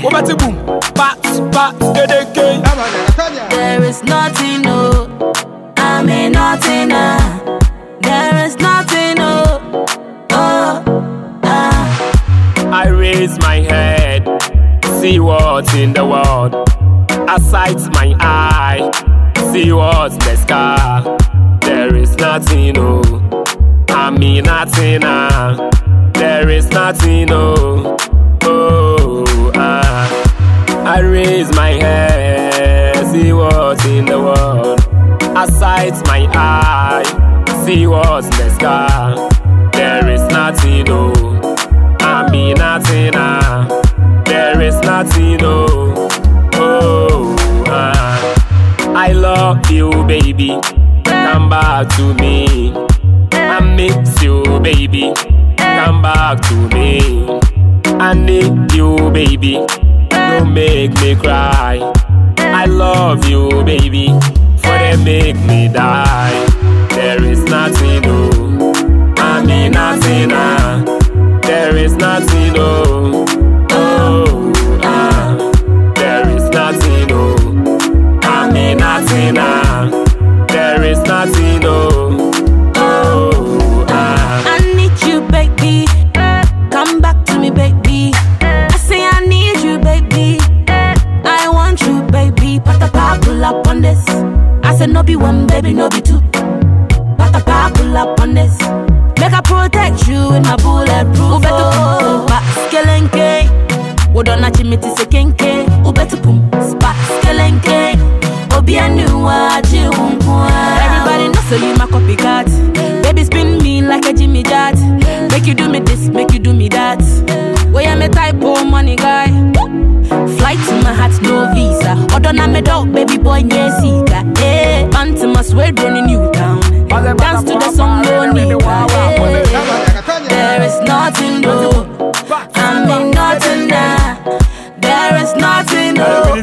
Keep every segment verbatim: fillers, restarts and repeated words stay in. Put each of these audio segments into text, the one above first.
What about boom? Pat, pat, get it, There is nothing, no. I mean nothing, ah. There is nothing, no. Oh, ah. I raise my head, see what's in the world. I sight my eye, see what's the sky. There is nothing, no. I mean nothing, ah. There is nothing, no. Oh, ah. I raise my head, see what's in the world. I sight my eye, see what's in the sky. There is nothing, no. I mean nothing, ah. There is nothing, no. Oh, ah. I love you, baby. Come back to me. I miss you, baby. Come back to me. I need you, baby. Don't make me cry. I love you, baby. For they make me die. There is nothing, no. I mean nothing, ah. There is nothing, no. Oh, ah. There is nothing, no. I mean nothing, ah. There is nothing, no. Oh, ah. I need you, baby. Come back to me, baby. I say I need you, baby. I want you, baby. Pata pa pull up on this. I said no be one, baby, no be two. Pata pa pull up on this. Make I protect you in my bulletproof. Ubetu pum pa skelenke. Wodona chimiti se kenke. Ubetu pum spa skelenke. Obi anuwa jiunkwa. Everybody knows so you my copycat. Baby spin me like a Jimmy Jat. Make you do me this, make you do me that. Where I'm a type of money guy. Flight to my heart, no visa. Odona me dog, baby boy, yeah, sika. Eh, man to my sweat running you down. Dance to the song, no need. There is nothing, no. I mean nothing, nah. There is nothing, no.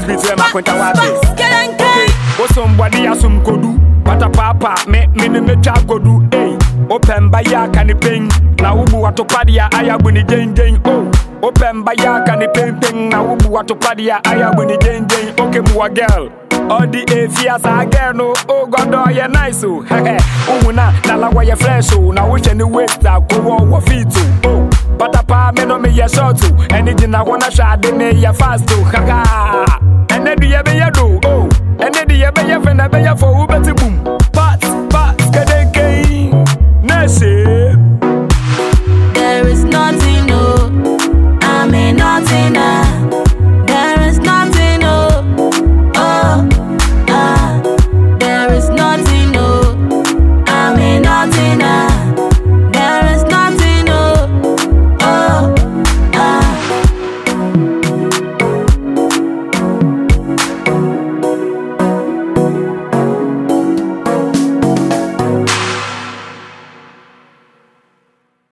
Somebody has some kodu, but a papa, me, me, me, me, kodu, eh. Open by ya can ping. Now, who at Opadia, I have been jane jane, oh. Open by ya can ping, now, who at Opadia, I have been jane jane, okay, more girl. All the afias are girl, no, oh, God, oh, you're nice, oh, heh, oh, na, na, why you're fresh, oh, now, which any waste, I'll go over feet, oh. But a pa, me no me ya short, oh, anything I wanna shot, they may ya fast, oh, ha ha. And then do you be ya do, oh. And then the ever you for Uber to boom. But, but, get a game. Nessy.